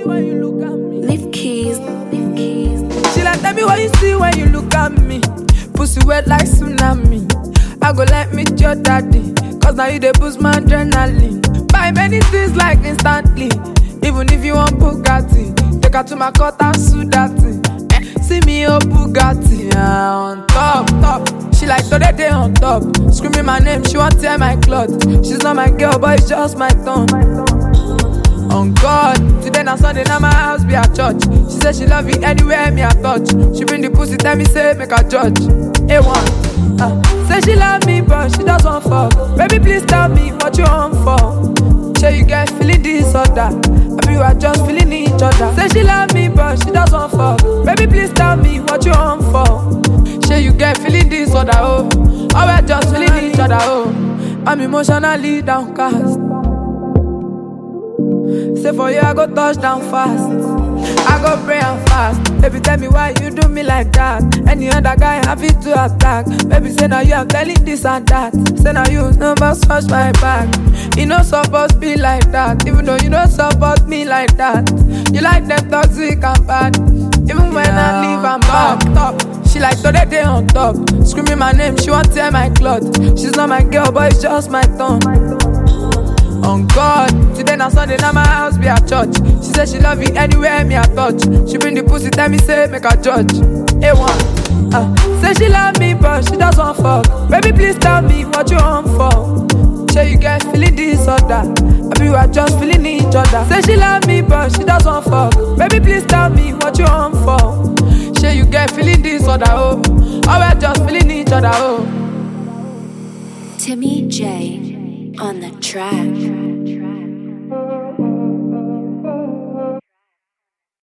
when you look at me. Leave keys. She like, tell me what you see when you look at me. Pussy wet like tsunami. I go let me your daddy, cause now you dey boost my adrenaline. Buy many things like instantly. Even if you want Bugatti, take her to my court and sue that thing. See me oh Bugatti, on top. She like today day on top. Screaming my name, she want tear my cloth. She's not my girl, but it's just my tongue. On God, today na Sunday, now my house be a church. She say she love you anywhere me I touch. She bring the pussy, tell me say make her judge. A1, say she love me but she just want fuck. Baby please tell me what you want for. Say you get feeling this or that, I you are just feeling each other. Say she love me but she just want fuck. Baby please tell me what you want for. Say you get feeling this or that, oh, we're just feeling each other, oh. I'm emotionally downcast. Say for you I go touch down fast, I go pray and fast. Baby tell me why you do me like that. Any other guy happy to attack. Baby say now you I'm telling this and that. Say now you never scratch my back. You no supposed to be like that. Even though you don't support me like that. You like them toxic and bad. Even when I leave I'm back top. She like today day on top. Screaming my name, she want tear my cloth. She's not my girl but it's just my tongue. On God, today na Sunday, now my house be a church. She say she love you anywhere me I touch. She bring the pussy, tell me say make her judge. A1, say she love me but she just want fuck. Baby please tell me what you want for. Say you get feeling this or that, I you are just feeling each other. Say she love me but she just want fuck. Baby please tell me what you want for. Say you get feeling this or that, oh, we're just feeling each other, oh. Timmy J on the track.